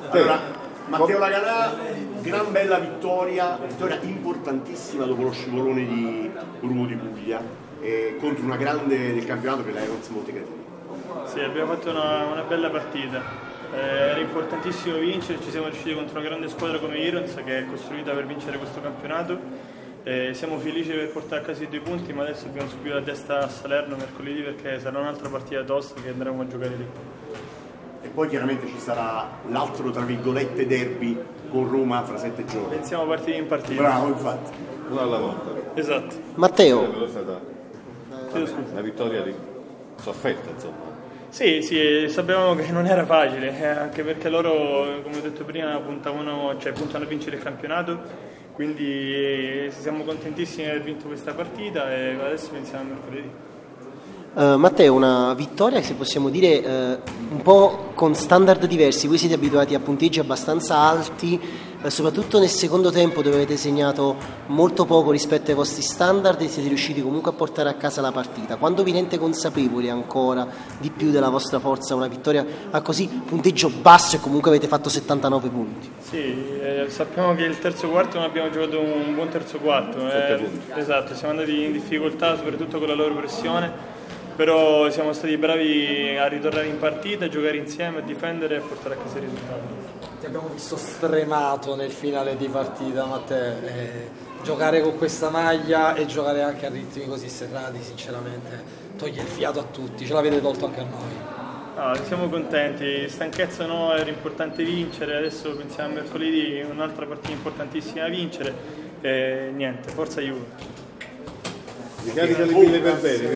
Allora, Matteo Laganà, gran bella vittoria importantissima dopo lo scivolone di Ruvo di Puglia contro una grande del campionato che è la Lions Montecatini. Sì, abbiamo fatto una bella partita, era importantissimo vincere, ci siamo riusciti contro una grande squadra come Irons che è costruita per vincere questo campionato. Siamo felici per portare a casa i 2 punti, ma adesso dobbiamo subire la testa a Salerno mercoledì perché sarà un'altra partita tosta che andremo a giocare lì. E poi chiaramente ci sarà l'altro, tra virgolette, derby con Roma fra 7 giorni. Pensiamo partita in partita. Bravo, infatti. Una alla volta. Esatto. Matteo. Però è stata una vittoria di sofferta, insomma. Sì, sapevamo che non era facile, anche perché loro, come ho detto prima, puntano a vincere il campionato, quindi siamo contentissimi di aver vinto questa partita e adesso pensiamo a mercoledì. Matteo, una vittoria, se possiamo dire, un po' con standard diversi. Voi siete abituati a punteggi abbastanza alti, soprattutto nel secondo tempo dove avete segnato molto poco rispetto ai vostri standard e siete riusciti comunque a portare a casa la partita. Quando vi rendete consapevoli ancora di più della vostra forza una vittoria a così punteggio basso e comunque avete fatto 79 punti? Sì, sappiamo che il terzo quarto non abbiamo giocato un buon terzo quarto. Esatto, siamo andati in difficoltà soprattutto con la loro pressione. Però siamo stati bravi a ritornare in partita, a giocare insieme, a difendere e a portare a casa il risultato. Ti abbiamo visto stremato nel finale di partita, Matteo. Giocare con questa maglia e giocare anche a ritmi così serrati, sinceramente, toglie il fiato a tutti, ce l'avete tolto anche a noi. Siamo contenti, stanchezza no, era importante vincere, adesso pensiamo a mercoledì, un'altra partita importantissima da vincere e niente, forza Juve. Ricarica le pile per bene.